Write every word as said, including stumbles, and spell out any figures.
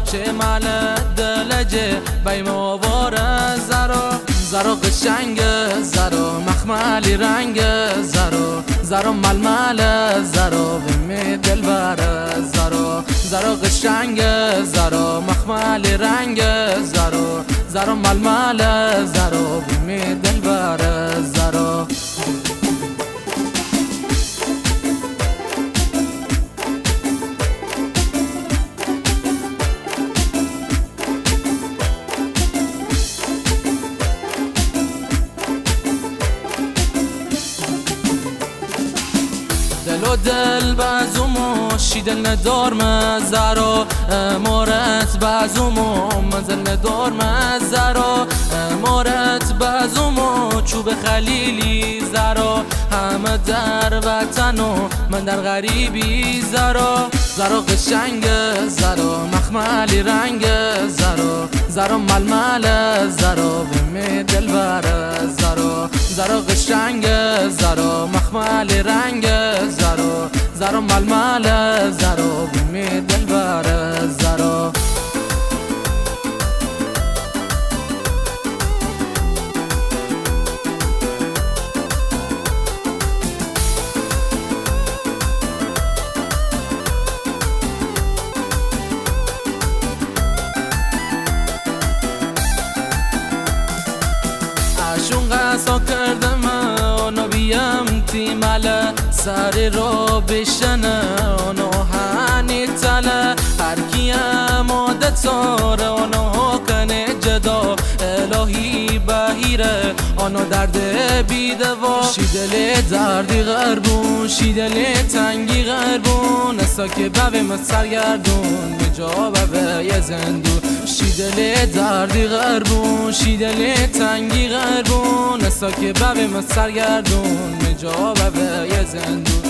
چه مال دلجه بیم آوار زرو زرو قشنگ زرو مخملی رنگ زرو زرو ململ زرو ومی دلبر زرو زرو قشنگ زرو مخملی رنگ زرو زرو ململ زرو ومی دلبر زرو دل و دل بازومو شیدل ندار مزارو مورت بازومو منزل ندار مزارو مورت بازومو چوب خلیلی زارو همه در وطنو من در غریبی زارو زارو قشنگ زارو مخملی رنگ زارو زارو ململ زارو ومی دلبر زارو زارو قشنگ زارو مخملی رنگ زارو زارو ململ زارو ومی دلبر زارو اشون قصا کردم اونو بیم تیماله سری رو بشنه اونو هنی تله هر کیم عادت ساره اونو کنه جدا الهی بهیره اونو درد بیدوا شیدل دردی غربون شیدل تنگی غربون اسا که ببیم سرگردون جا به یه زندون شیدل دردی غربون شیدل تنگی غربون اسا که ببیم سرگردون جا به یه زندون